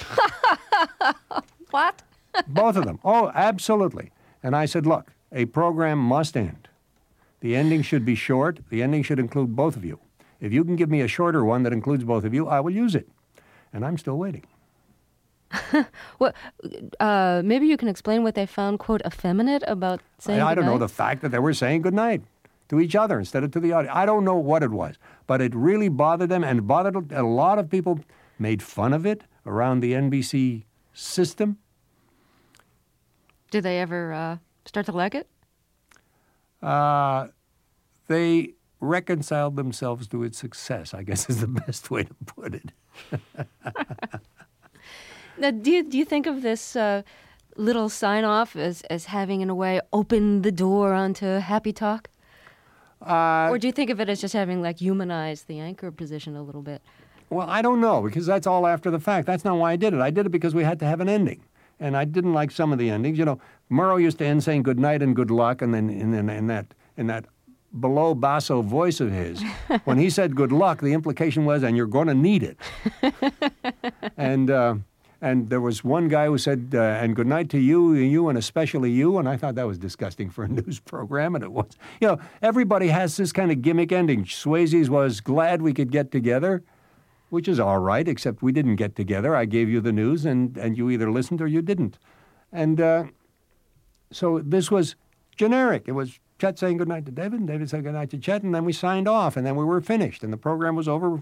What? Both of them. Oh, absolutely. And I said, look, a program must end. The ending should be short. The ending should include both of you. If you can give me a shorter one that includes both of you, I will use it. And I'm still waiting. Well, uh, maybe you can explain what they found, quote, effeminate about saying I, I don't goodnight? know, the fact that they were saying goodnight to each other instead of to the audience. I don't know what it was, but it really bothered them and bothered a lot of people, made fun of it around the N B C system. Did they ever uh, start to like it? Uh, they reconciled themselves to its success, I guess is the best way to put it. Now, do you, do you think of this uh, little sign-off as, as having, in a way, opened the door onto Happy Talk? Uh, or do you think of it as just having, like, humanized the anchor position a little bit? Well, I don't know, because that's all after the fact. That's not why I did it. I did it because we had to have an ending. And I didn't like some of the endings. You know, Murrow used to end saying good night and good luck, and then in, in, in that in that below basso voice of his, when he said good luck, the implication was, and you're going to need it. and uh, and there was one guy who said, uh, and good night to you, and you, and especially you, and I thought that was disgusting for a news program, and it was. You know, everybody has this kind of gimmick ending. Swayze's was glad we could get together, which is all right, except we didn't get together. I gave you the news, and, and you either listened or you didn't. And uh, so this was generic. It was Chet saying goodnight to David, and David saying goodnight to Chet, and then we signed off, and then we were finished, and the program was over,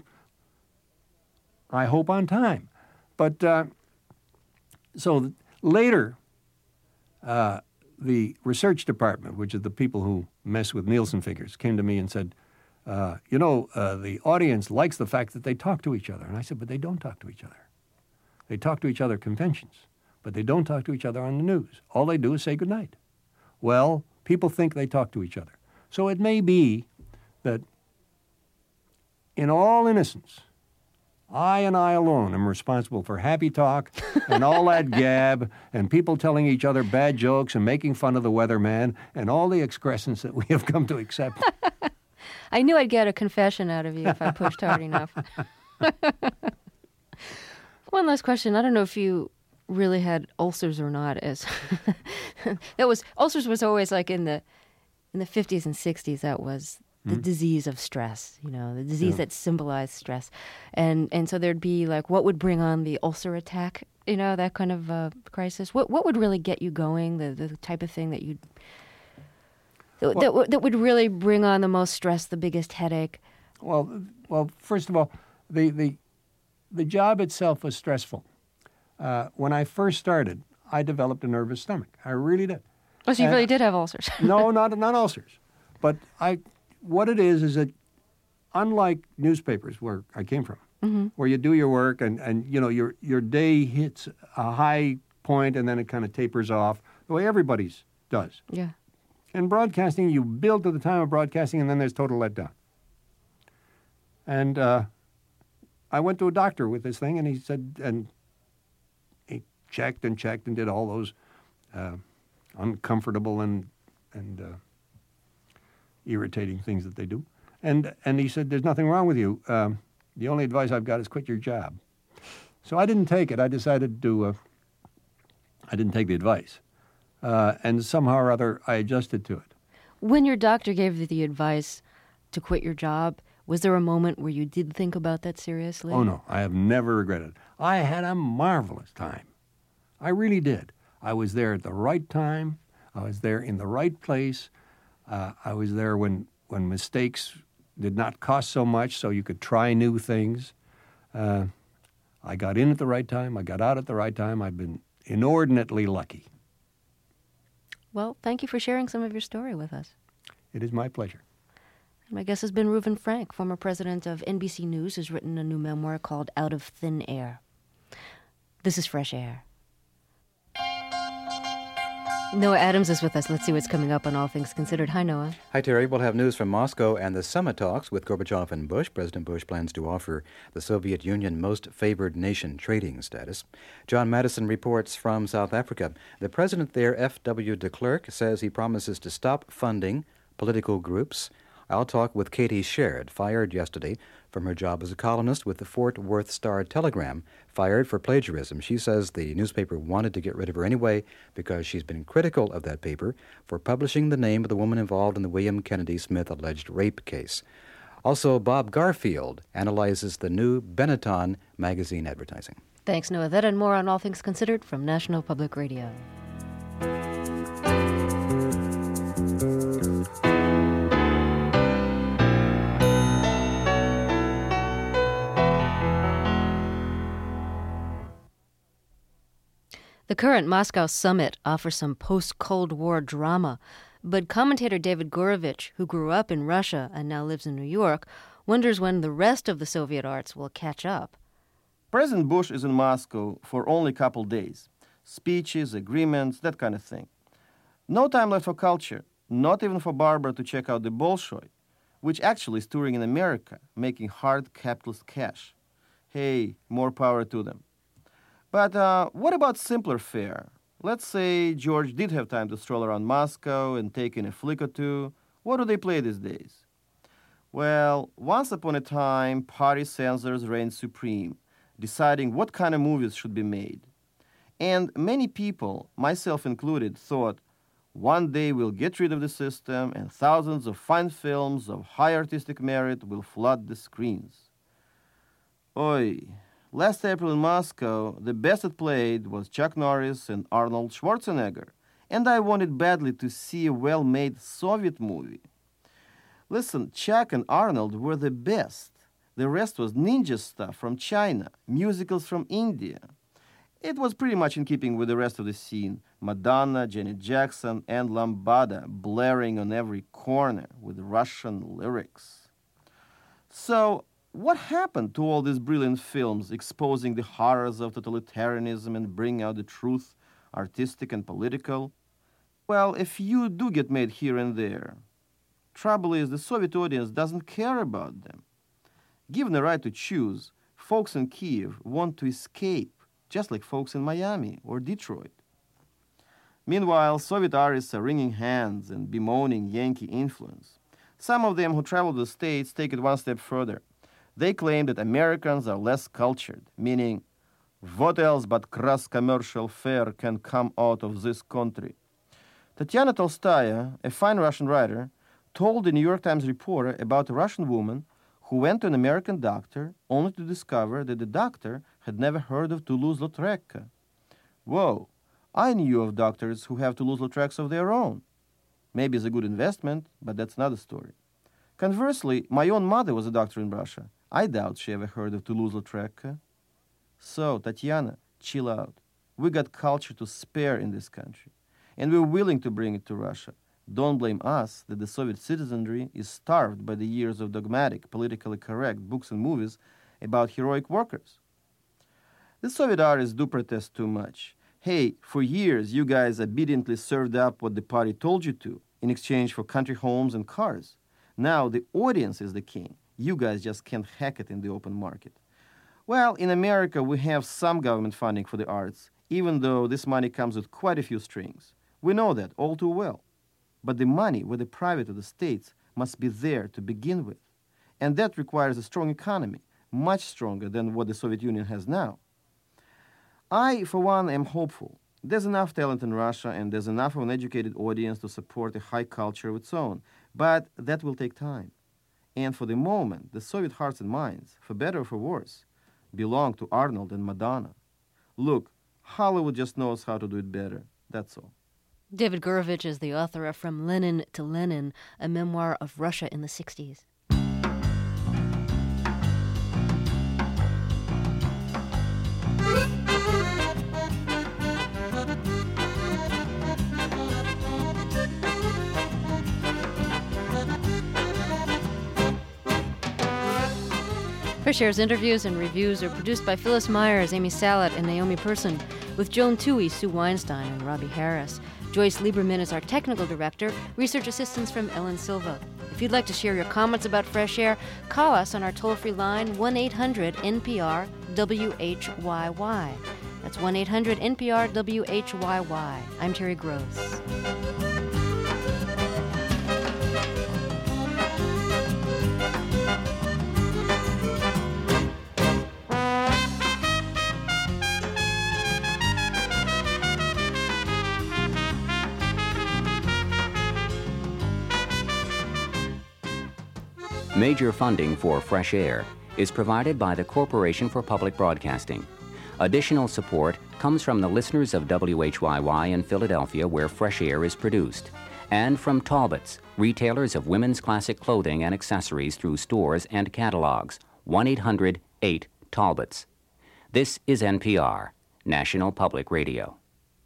I hope, on time. But uh, so later, uh, the research department, which is the people who mess with Nielsen figures, came to me and said, Uh, you know, uh, the audience likes the fact that they talk to each other. And I said, but they don't talk to each other. They talk to each other at conventions, but they don't talk to each other on the news. All they do is say goodnight. Well, people think they talk to each other. So it may be that in all innocence, I and I alone am responsible for Happy Talk and all that gab and people telling each other bad jokes and making fun of the weatherman and all the excrescence that we have come to accept. I knew I'd get a confession out of you if I pushed hard enough. One last question. I don't know if you really had ulcers or not. As that was ulcers was always like in the in the fifties and sixties. That was the mm. disease of stress. You know, the disease yeah. that symbolized stress, and and so there'd be like what would bring on the ulcer attack. You know, that kind of uh, crisis. What what would really get you going? The the type of thing that you'd that, well, that, that would really bring on the most stress, the biggest headache. Well, well, first of all, the the the job itself was stressful. Uh, when I first started, I developed a nervous stomach. I really did. Oh, so you and really did have ulcers? no, not not ulcers, but I. What it is is that, unlike newspapers where I came from, mm-hmm. where you do your work and, and you know your your day hits a high point and then it kind of tapers off the way everybody's does. Yeah. In broadcasting, you build to the time of broadcasting and then there's total letdown. And uh, I went to a doctor with this thing and he said, and he checked and checked and did all those uh, uncomfortable and and uh, irritating things that they do. And and he said, there's nothing wrong with you. Um, the only advice I've got is quit your job. So I didn't take it. I decided to, uh, I didn't take the advice. Uh, and somehow or other, I adjusted to it. When your doctor gave you the advice to quit your job, was there a moment where you did think about that seriously? Oh, no. I have never regretted it. I had a marvelous time. I really did. I was there at the right time. I was there in the right place. Uh, I was there when, when mistakes did not cost so much, so you could try new things. Uh, I got in at the right time. I got out at the right time. I've been inordinately lucky. Well, thank you for sharing some of your story with us. It is my pleasure. My guest has been Reuven Frank, former president of N B C News, who's written a new memoir called Out of Thin Air. This is Fresh Air. Noah Adams is with us. Let's see what's coming up on All Things Considered. Hi, Noah. Hi, Terry. We'll have news from Moscow and the summit talks with Gorbachev and Bush. President Bush plans to offer the Soviet Union most favored nation trading status. John Madison reports from South Africa. The president there, F W de Klerk, says he promises to stop funding political groups. I'll talk with Katie Sherrod, fired yesterday from her job as a columnist with the Fort Worth Star-Telegram, fired for plagiarism. She says the newspaper wanted to get rid of her anyway because she's been critical of that paper for publishing the name of the woman involved in the William Kennedy Smith alleged rape case. Also, Bob Garfield analyzes the new Benetton magazine advertising. Thanks, Noah. That and more on All Things Considered from National Public Radio. The current Moscow summit offers some post-Cold War drama, but commentator David Gorovitch, who grew up in Russia and now lives in New York, wonders when the rest of the Soviet arts will catch up. President Bush is in Moscow for only a couple days. Speeches, agreements, that kind of thing. No time left for culture, not even for Barbara to check out the Bolshoi, which actually is touring in America, making hard capitalist cash. Hey, more power to them. But uh, what about simpler fare? Let's say George did have time to stroll around Moscow and take in a flick or two. What do they play these days? Well, once upon a time, party censors reigned supreme, deciding what kind of movies should be made. And many people, myself included, thought, one day we'll get rid of the system and thousands of fine films of high artistic merit will flood the screens. Oy. Last April in Moscow, the best it played was Chuck Norris and Arnold Schwarzenegger, and I wanted badly to see a well-made Soviet movie. Listen, Chuck and Arnold were the best. The rest was ninja stuff from China, musicals from India. It was pretty much in keeping with the rest of the scene, Madonna, Janet Jackson, and Lambada blaring on every corner with Russian lyrics. So, what happened to all these brilliant films exposing the horrors of totalitarianism and bringing out the truth, artistic and political? Well, a few do get made here and there. Trouble is, the Soviet audience doesn't care about them. Given the right to choose, folks in Kiev want to escape, just like folks in Miami or Detroit. Meanwhile, Soviet artists are wringing hands and bemoaning Yankee influence. Some of them who travel to the States take it one step further. They claim that Americans are less cultured, meaning, what else but crass commercial fare can come out of this country? Tatiana Tolstaya, a fine Russian writer, told the New York Times reporter about a Russian woman who went to an American doctor only to discover that the doctor had never heard of Toulouse-Lautrec. Whoa, I knew of doctors who have Toulouse-Lautrecs of their own. Maybe it's a good investment, but that's another story. Conversely, my own mother was a doctor in Russia. I doubt she ever heard of Toulouse-Lautrec. So, Tatiana, chill out. We got culture to spare in this country, and we're willing to bring it to Russia. Don't blame us that the Soviet citizenry is starved by the years of dogmatic, politically correct books and movies about heroic workers. The Soviet artists do protest too much. Hey, for years you guys obediently served up what the party told you to in exchange for country homes and cars. Now the audience is the king. You guys just can't hack it in the open market. Well, in America we have some government funding for the arts, even though this money comes with quite a few strings. We know that all too well. But the money, whether private or the states, must be there to begin with. And that requires a strong economy, much stronger than what the Soviet Union has now. I, for one, am hopeful. There's enough talent in Russia and there's enough of an educated audience to support a high culture of its own. But that will take time. And for the moment, the Soviet hearts and minds, for better or for worse, belong to Arnold and Madonna. Look, Hollywood just knows how to do it better. That's all. David Gurevich is the author of From Lenin to Lenin, a memoir of Russia in the sixties. Fresh Air's interviews and reviews are produced by Phyllis Myers, Amy Salat, and Naomi Person, with Joan Toohey, Sue Weinstein, and Robbie Harris. Joyce Lieberman is our technical director, research assistance from Ellen Silva. If you'd like to share your comments about Fresh Air, call us on our toll-free line one eight hundred N P R W H Y Y. That's one eight hundred N P R W H Y Y. I'm Terry Gross. Major funding for Fresh Air is provided by the Corporation for Public Broadcasting. Additional support comes from the listeners of W H Y Y in Philadelphia, where Fresh Air is produced, and from Talbots, retailers of women's classic clothing and accessories through stores and catalogs. one eight hundred eight Talbots. This is N P R, National Public Radio.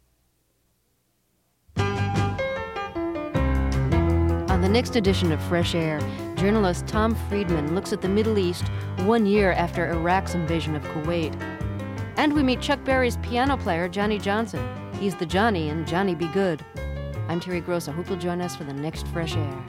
On the next edition of Fresh Air, journalist Tom Friedman looks at the Middle East one year after Iraq's invasion of Kuwait. And we meet Chuck Berry's piano player, Johnny Johnson. He's the Johnny in Johnny Be Good. I'm Terry Gross. I hope you'll join us for the next Fresh Air.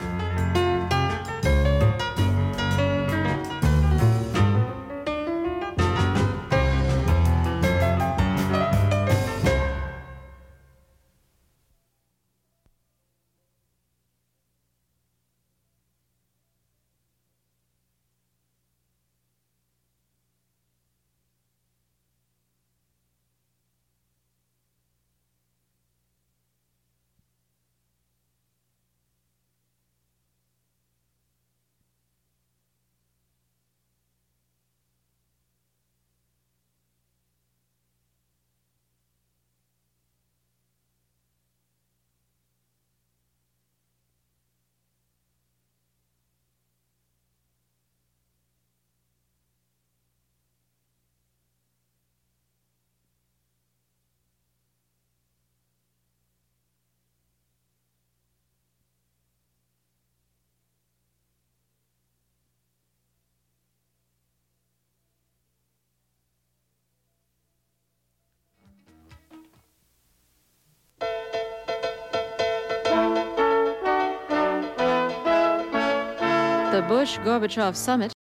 The Bush-Gorbachev summit